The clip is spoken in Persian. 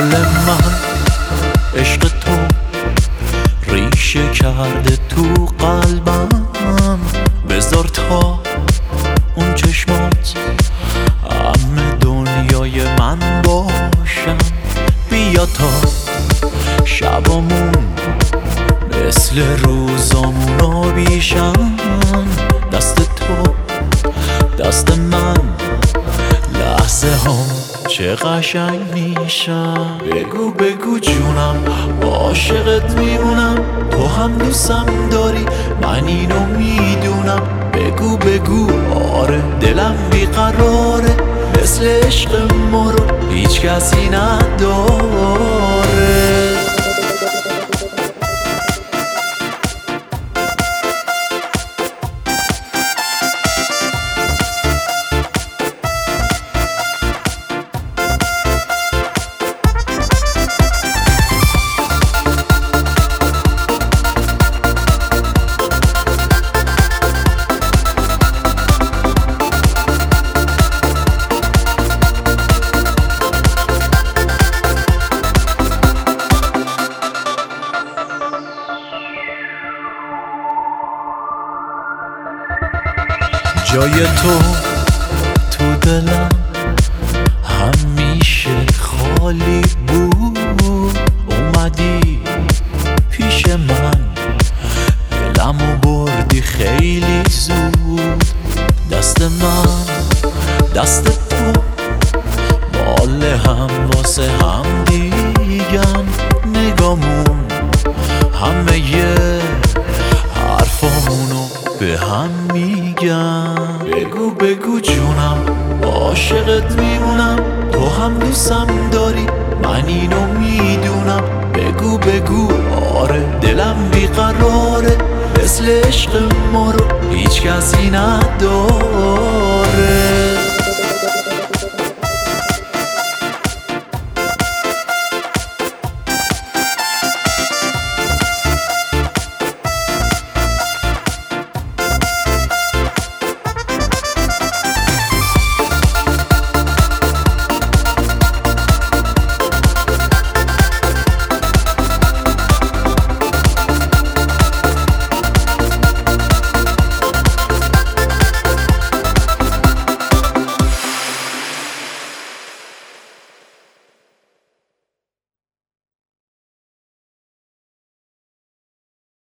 گل من عشق تو ریشه کرده تو قلبم. بذار تا اون چشمات همه دنیای من باشن. بیا تا شبامون مثل روزامون آبیشن. دست تو دست من لحظه هم چه قشنگ میشن. بگو بگو جونم عاشقت میمونم. تو هم دوستم داری من اینو میدونم. بگو بگو آره دلم بیقراره. مثل عشق ما رو هیچ کسی نداره. جای تو دلم همیشه خالی بود. اومدی پیش من دلمو بردی خیلی زود. دست من دست تو مال هم واسه هم دیگن. نگامون همه حرفامونو به هم میگن. بگو بگو جونم عاشقت میمونم. تو هم دوستم داری من اینو میدونم. بگو بگو آره دلم بیقراره. مثل عشق ما رو هیچ کسی نداره.